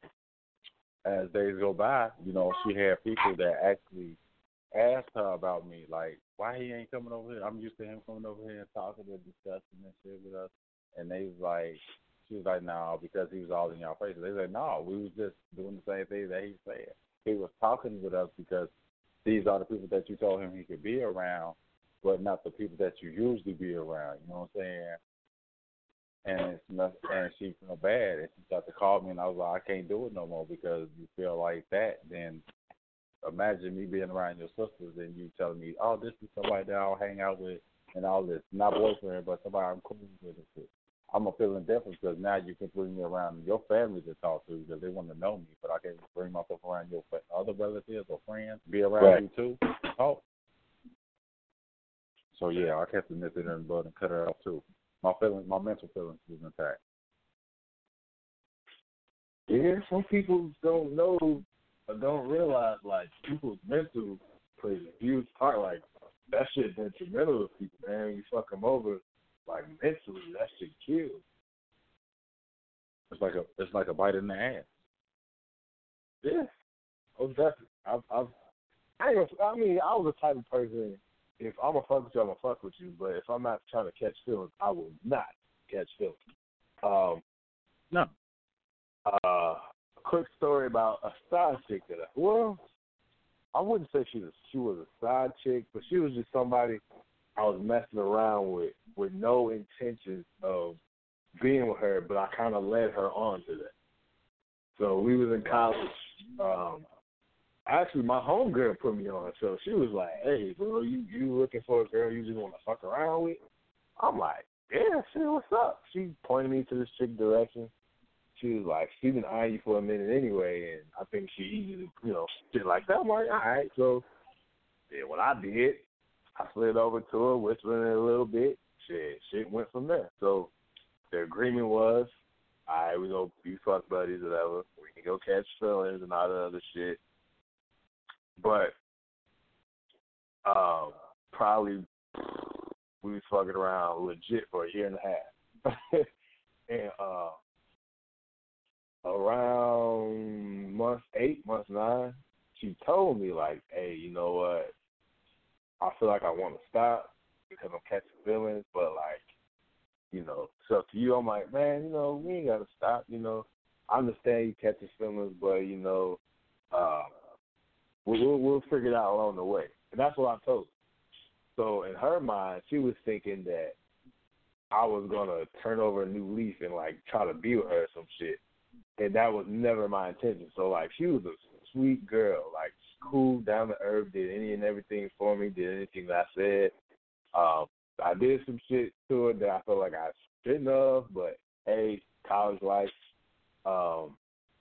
as days go by, you know, she had people that actually asked her about me, like, why he ain't coming over here? I'm used to him coming over here and talking and discussing and shit with us. And they was like, she was like, no, nah, because he was all in y'all faces. They said, no, we was just doing the same thing that he said. He was talking with us because these are the people that you told him he could be around, but not the people that you usually be around. You know what I'm saying? And it's not, and she felt bad, and she started to call me, and I was like, I can't do it no more because you feel like that. Then imagine me being around your sisters and you telling me, oh, this is somebody that I'll hang out with and all this. Not boyfriend, but somebody I'm cool with and shit. I'm a feeling different because now you can bring me around your family to talk to because they want to know me, but I can't bring myself around your other relatives or friends, be around right. you too, talk. So yeah, I kept the nip in the bud and cut her off too. My feeling, my mental feelings was intact. Yeah, some people don't know don't realize like people's mental plays a huge part. Like that shit detrimental to people, man. You fuck them over, like mentally, that shit kills. It's like a it's like a bite in the ass. Yeah, oh definitely. I've, I've I ain't gonna, I mean, I was the type of person. If I'm gonna fuck with you, I'm gonna fuck with you. But if I'm not trying to catch feelings, I will not catch feelings. Um, no. Uh, a quick story about a side chick that I, well, I wouldn't say she was she was a side chick, but she was just somebody I was messing around with with no intentions of being with her, but I kind of led her on to that. So we was in college. Um, actually, my homegirl put me on. So she was like, "Hey, bro, you you looking for a girl you just want to fuck around with?" I'm like, "Yeah, shit, what's up?" She pointed me to this chick direction. She was like, "She's been eyeing you for a minute anyway, and I think she easy to, you know, shit like that." I'm like, "All right." So yeah, what I did, I slid over to her, whispering a little bit. Shit, shit went from there. So the agreement was, all right, we go be fuck buddies or whatever. We can go catch feelings and all that other shit. But um, probably we was fucking around legit for a year and a half. and uh, around month eight, month nine, she told me, like, hey, you know what? I feel like I want to stop because I'm catching feelings, but, like, you know, it's up to you. I'm like, man, you know, we ain't got to stop. You know, I understand you catching feelings, but, you know, uh, we'll, we'll, we'll figure it out along the way. And that's what I told her. So in her mind, she was thinking that I was going to turn over a new leaf and, like, try to be with her or some shit. And that was never my intention. So, like, she was a sweet girl, like, cool, down to earth, did any and everything for me, did anything that I said. Um, I did some shit to her that I felt like I shouldn't have, but, hey, college life. Um,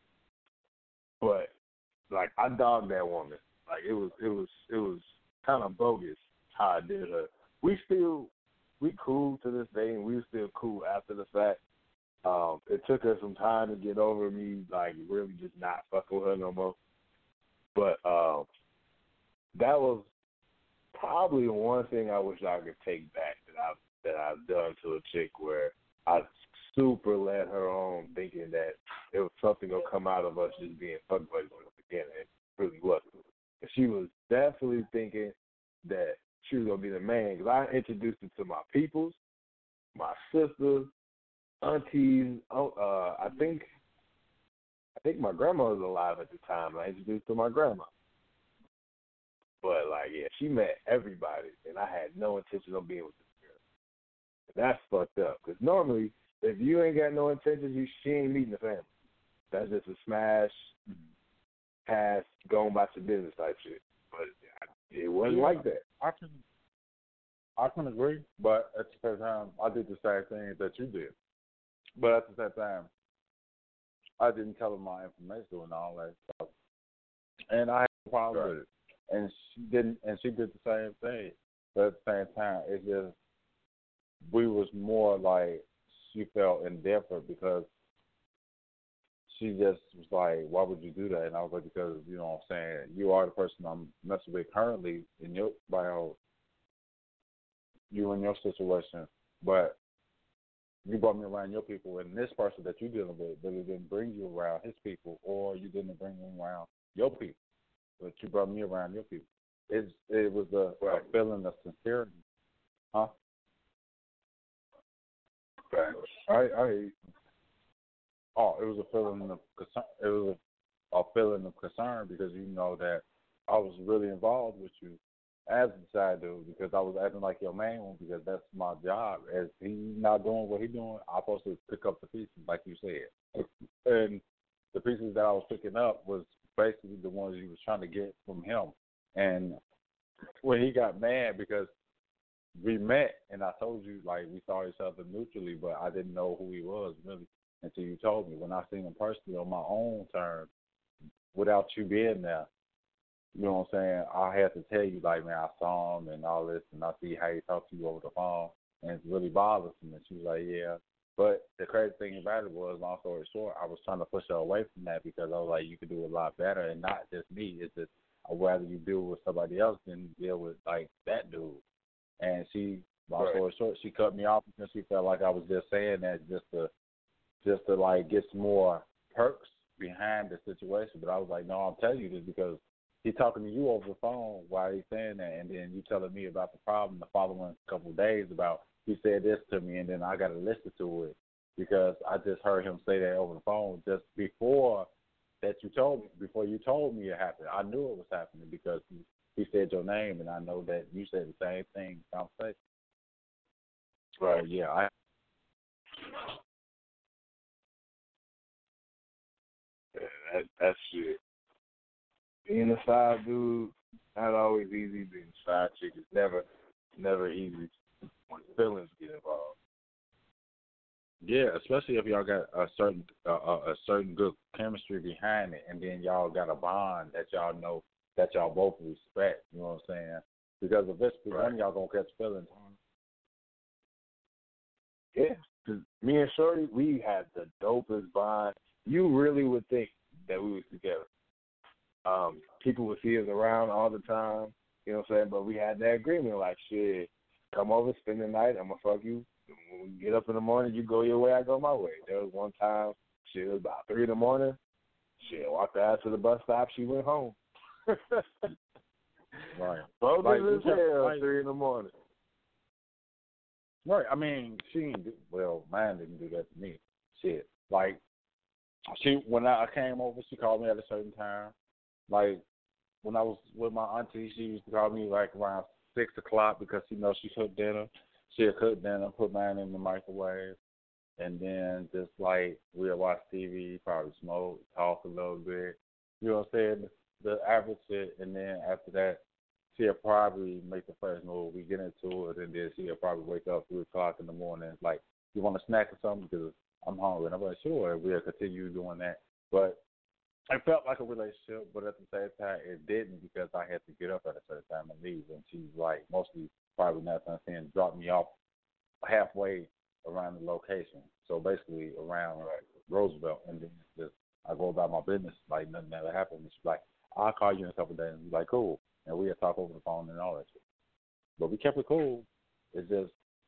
but, like, I dogged that woman. Like, it was, it was, it was kind of bogus how I did her. We still, we cool to this day, and we were still cool after the fact. Um, it took her some time to get over me, like, really just not fucking with her no more. But um, that was probably the one thing I wish I could take back that I've, that I've done to a chick, where I super led her on thinking that there was something going to come out of us just being fuck buddies from the beginning. It really wasn't. And she was definitely thinking that she was going to be the man, because I introduced her to my peoples, my sisters, aunties. Uh, I think I think my grandma was alive at the time. I introduced her to my grandma. But, like, yeah, she met everybody, and I had no intention of being with this girl. And that's fucked up, because normally, if you ain't got no intentions, you, she ain't meeting the family. That's just a smash, pass, going about your business type shit. But it wasn't yeah, like that. I can, I can agree, but at the same time, I did the same thing that you did. But at the same time, I didn't tell her my information and all that stuff, and I had a problem right. with it. And she didn't, and she did the same thing. But at the same time, it just we was more like she felt indifferent because she just was like, "Why would you do that?" And I was like, "Because you know what I'm saying, you are the person I'm messing with currently in your bio, you in your situation, but." You brought me around your people, and this person that you're dealing with really didn't bring you around his people, or you didn't bring him around your people, but you brought me around your people. It's, it was a, right. a feeling of sincerity. Huh? Right. I, I, oh, it was a feeling of concern. It was a, a feeling of concern because you know that I was really involved with you as a side dude, because I was acting like your main one, because that's my job. As he's not doing what he's doing, I'm supposed to pick up the pieces, like you said. And the pieces that I was picking up was basically the ones you was trying to get from him. And when he got mad because we met, and I told you, like, we saw each other neutrally, but I didn't know who he was, really, until you told me. When I seen him personally on my own terms, without you being there, you know what I'm saying, I had to tell you, like, man, I saw him and all this, and I see how he talked to you over the phone, and it's really bothersome. And she was like, yeah, But the crazy thing about it was, long story short, I was trying to push her away from that because I was like, you could do a lot better, and not just me. It's just I'd rather you deal with somebody else than deal with like that dude. And she, long Right. story short, she cut me off because she felt like I was just saying that just to, just to like get some more perks behind the situation. But I was like, no, I'm telling you this because he's talking to you over the phone while he's saying that, and then you telling me about the problem the following couple of days about he said this to me, and then I got to listen to it because I just heard him say that over the phone just before that you told me, before you told me it happened. I knew it was happening because he, he said your name, and I know that you said the same thing. Conversation. Right. So, yeah, I. Yeah, that, that's shit. Being a side dude, not always easy. Being a side chick is never, never easy when feelings get involved. Yeah, especially if y'all got a certain uh, a certain good chemistry behind it, and then y'all got a bond that y'all know that y'all both respect. You know what I'm saying? Because eventually Right. one of y'all gonna catch feelings. Yeah, 'cause me and Shorty, we had the dopest bond. You really would think that we was together. Um, people would see us around all the time, you know what I'm saying? But we had that agreement, like, shit, come over, spend the night, I'm going to fuck you. When we get up in the morning, you go your way, I go my way. There was one time, shit, it was about three in the morning. Shit, walked her ass to the bus stop, she went home. Right. Bogus Like, as hell, like- three in the morning. Right. I mean, she didn't do, well, mine didn't do that to me. Shit. Like, she when I came over, she called me at a certain time. Like, when I was with my auntie, she used to call me like around six o'clock because she knows she cooked dinner. She'd cook dinner, put mine in the microwave, and then just like we'll watch T V, probably smoke, talk a little bit. You know what I'm saying? The average shit, and then after that, she'll probably make the first move. We get into it, and then she'll probably wake up three o'clock in the morning. It's like, you want a snack or something? Because I'm hungry. And I'm like, sure, we'll continue doing that. But it felt like a relationship, but at the same time, it didn't because I had to get up at a certain time and leave. And she's like, mostly probably not saying, drop me off halfway around the location. So basically around like Roosevelt, and then just I go about my business like nothing ever happened. And she's like, I'll call you in a couple of days. And be like, cool. And we had talk over the phone and all that shit. But we kept it cool. It's just,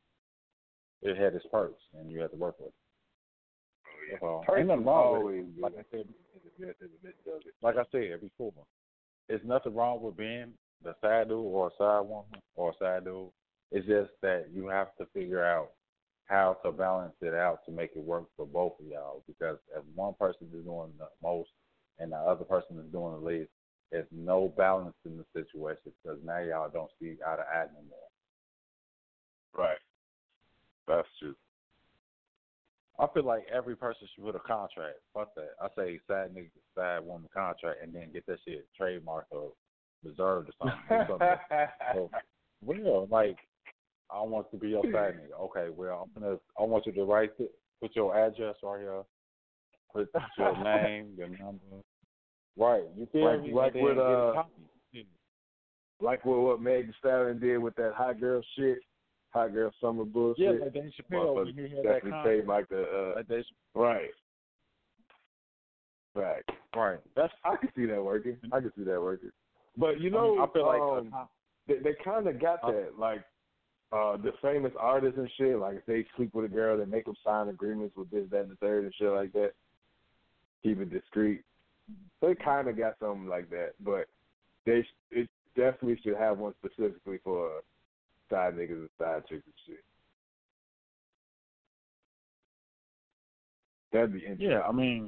it had its perks, and you had to work with it. That's all. Perks Ain't nothing is wrong with always it. good. Like I said, like I said before, there's nothing wrong with being the side dude or a side woman or a side dude. It's just that you have to figure out how to balance it out to make it work for both of y'all. Because if one person is doing the most and the other person is doing the least, there's no balance in the situation because now y'all don't see eye to eye anymore. Right. That's true. I feel like every person should put a contract. Fuck that. I say side nigga, side woman contract, and then get that shit trademarked or reserved or something. Do something. So, well, like, I want to be your side nigga. Okay, well, I'm gonna. I want you to write it. Put your address right here. Put your name, your number. Right. You feel Like, me? like And then with get a uh, copy. like with what Meg Thee Stallion did with that hot girl shit, hot girl summer bullshit. Yeah, like Dave Chappelle. When you hear that definitely contract, paid like the uh, like Dave right, right, right. That's I can see that working. I can see that working. But you know, I, mean, I feel like um, uh, they, they kind of got uh, that. Like uh, the famous artists and shit. Like if they sleep with a girl, they make them sign agreements with this, that, and the third and shit like that. Keep it discreet. So they kind of got something like that, but they it definitely should have one specifically for side niggas and side chicks and shit. That'd be interesting. yeah, I mean,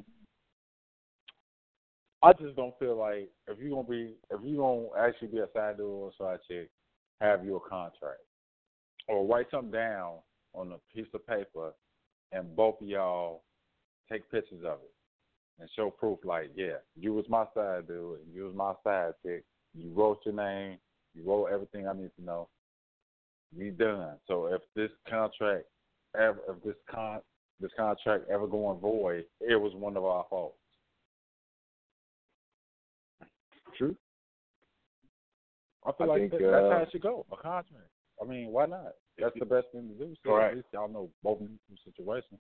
I just don't feel like if you're gonna be if you're gonna actually be a side dude or a side chick, have you a contract or write something down on a piece of paper, and both of y'all take pictures of it and show proof. Like, yeah, you was my side dude and you was my side chick. You wrote your name, you wrote everything I need to know. We done. So if this contract ever, if this con this contract ever going void, it was one of our faults. True. I feel I like think, that, uh, that's how it should go. A contract. I mean, why not? That's the best thing to do. So right. At least y'all know both situations.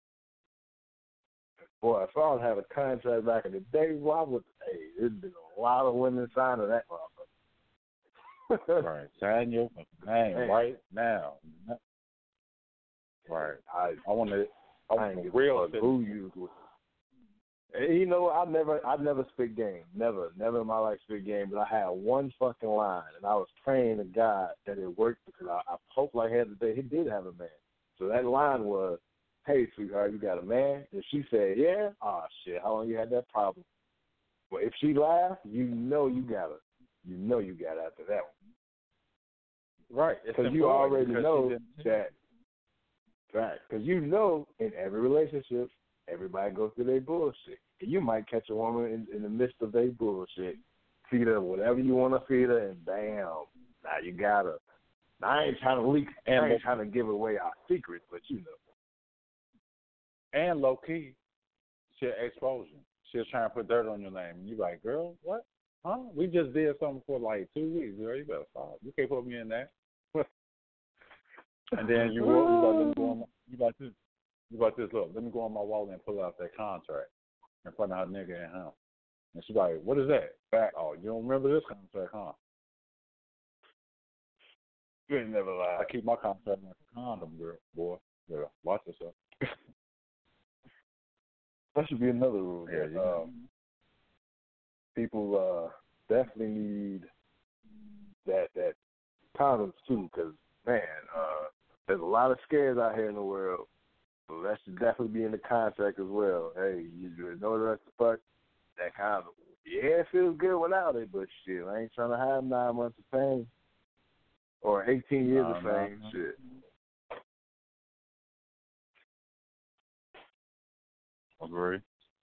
Boy, if I would have a contract back in the day, well, I would. Hey, there's been a lot of women signing that motherfucker. Right, sign your name hey. right now. Right, I I want to. I I ain't want give a real a fuck who you with. And you know, I never, I never spit game. Never, never in my life spit game. But I had one fucking line, and I was praying to God that it worked because I, I hope like had the day he did have a man. So that line was, "Hey, sweetheart, you got a man?" And she said, "Yeah." Oh shit, how long you had that problem? Well, if she laughed, you know you got her. You know you got her after that one. Right, Because you already know that. Right, because you know in every relationship, everybody goes through their bullshit. And you might catch a woman in, in the midst of their bullshit, feed her whatever you want to feed her, and bam, now you got her. Now, I ain't trying to leak, and I ain't trying to give away our secrets, but you know. And low key, she'll expose you. She'll try and put dirt on your name. And you like, girl, what? Huh? We just did something for like two weeks, girl. You better stop. You can't put me in that. And then you will, you like, let me go on my, you like this. You about this, look, let me go on my wallet and pull out that contract in front of her nigga and him. And she's like, what is that? Back, oh, you don't remember this contract, huh? You ain't never lied. I keep my contract like a condom, girl, boy. Yeah, watch yourself. That should be another rule. Yeah, Yeah, um, people uh, definitely need that that condoms too, because man, uh, there's a lot of scares out here in the world. So that should definitely be in the contract as well. Hey, you know the rest of the fuck, that condom. Yeah, it feels good without it, but shit, I ain't trying to have nine months of pain or eighteen years no, of no, pain. no. Shit. Agree.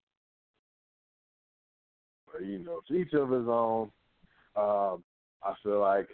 But, you know, to each of his own. Um, I feel like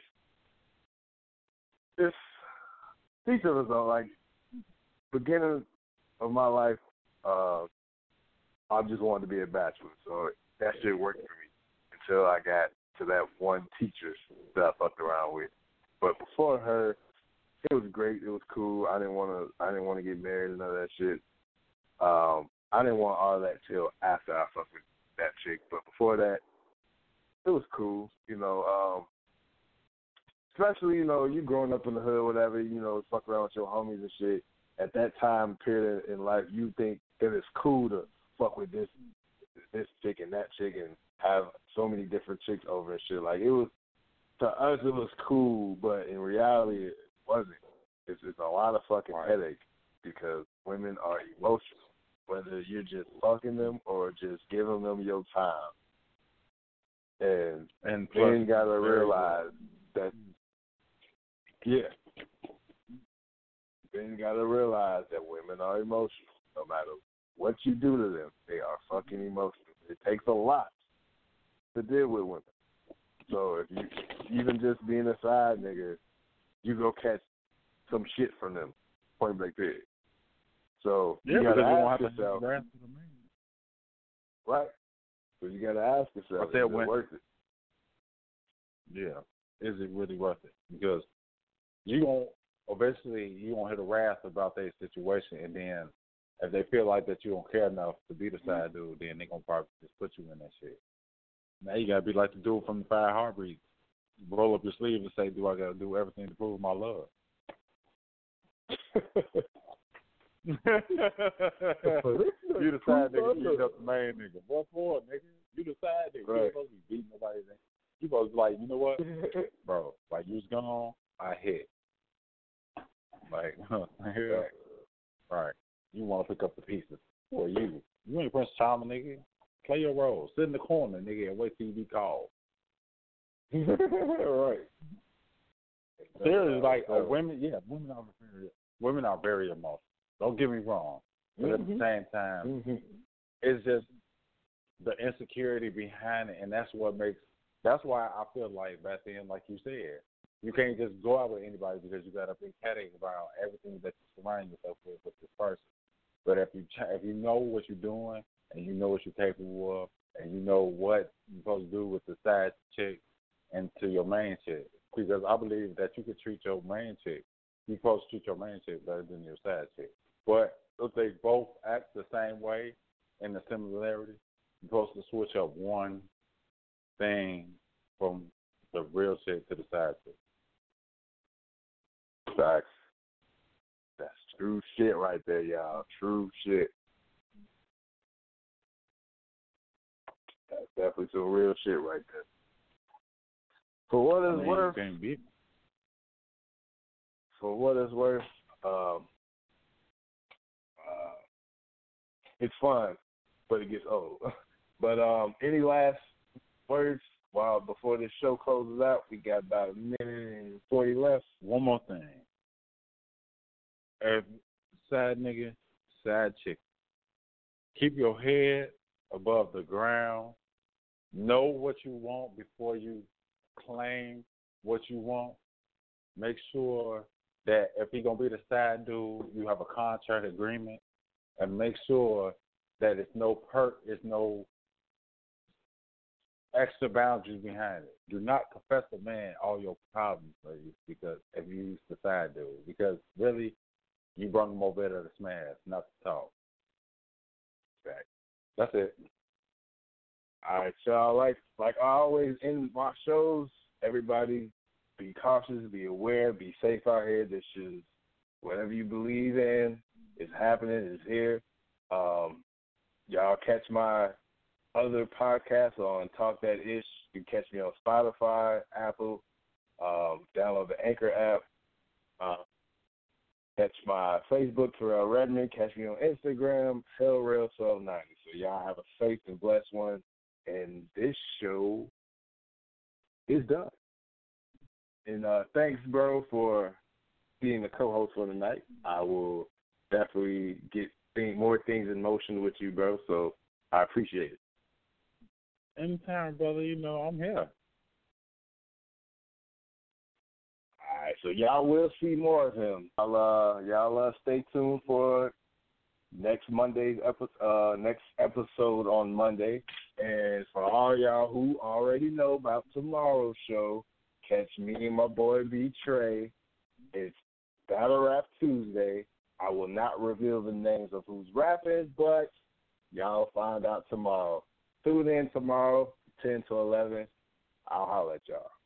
it's each of his own. Like, beginning of my life, uh, I just wanted to be a bachelor, so that shit worked for me until I got to that one teacher that I fucked around with. But before her, it was great. It was cool. I didn't want to. I didn't want to get married and none of that shit. Um, I didn't want all that till after I fucked with that chick. But before that, it was cool. You know, um, especially you know you growing up in the hood, whatever. You know, fuck around with your homies and shit. At that time period in life, you think that it's cool to fuck with this this chick and that chick and have so many different chicks over and shit. Like, it was, to us, it was cool, but in reality, it wasn't. It's, it's a lot of fucking headache because women are emotional, whether you're just fucking them or just giving them your time. And, and then you got to realize that, yeah, then you got to realize that women are emotional. No matter what you do to them, they are fucking emotional. It takes a lot to deal with women. So if you, even just being a side nigga, you go catch some shit from them, point blank period. So yeah, you got to ask ask yourself, right? So you got to ask yourself, is it when, worth it? Yeah, is it really worth it? Because you gonna eventually you gonna hit a wrath about their situation, and then if they feel like that you don't care enough to be the side dude, then they gonna probably just put you in that shit. Now you gotta be like the dude from the Five Heartbeats. Roll up your sleeve and say, "Do I gotta do everything to prove my love?" You the side nigga beating up the main nigga. What for, nigga? You the side nigga. Right. You supposed to be beating nobody's ass. You supposed to be like, you know what, bro? Like, you was gone, I hit. Like, right. Right. You want to pick up the pieces. Who are you? You ain't Prince Charming, nigga. Play your role. Sit in the corner, nigga, and wait till you be called. Right. Seriously, like, uh, women, yeah, women are very, women are very emotional. Don't get me wrong. But at the same time, mm-hmm. it's just the insecurity behind it, and that's what makes, that's why I feel like back then, like you said, you can't just go out with anybody because you got a big headache about everything that you surround yourself with with this person. But if you if you know what you're doing and you know what you're capable of and you know what you're supposed to do with the side chick and to your main chick, because I believe that you could treat your main chick. You're supposed to treat your main chick better than your side chick. But if they both act the same way in the similarity, you're supposed to switch up one thing from the real chick to the side chick. Facts. That's true shit right there, y'all. True shit. That's definitely some real shit right there. For what it's worth, for what it's worth, um, uh, it's fun, but it gets old. But um, any last words while before this show closes out? We got about a minute and forty left. One more thing. If side nigga, side chick, keep your head above the ground. Know what you want before you claim what you want. Make sure that if you're going to be the side dude, you have a contract agreement, and make sure that it's no perk, it's no extra boundaries behind it. Do not confess a man all your problems, ladies, because if you use the side dude, because really, you brought them over there to smash, not to talk. Right. That's it. All right, y'all. Like like I always end my shows, everybody be cautious, be aware, be safe out here. This is whatever you believe in is happening, is here. Um, y'all catch my other podcasts on Talk That Ish. You can catch me on Spotify, Apple, um, download the Anchor app. Uh, catch my Facebook, Terrell Redmond. Catch me on Instagram, Hellrail twelve ninety. So y'all have a safe and blessed one. And this show is done. And uh, thanks, bro, for being the co-host for tonight. I will definitely get think, more things in motion with you, bro. So I appreciate it. Anytime, brother. You know I'm here. All right, so y'all will see more of him. Y'all, uh, y'all uh, stay tuned for next Monday's episode. Uh, next episode on Monday. And for all y'all who already know about tomorrow's show, catch me and my boy B Trey. It's Battle Rap Tuesday. I will not reveal the names of who's rapping, but y'all find out tomorrow. Tune in tomorrow, ten to eleven. I'll holler at y'all.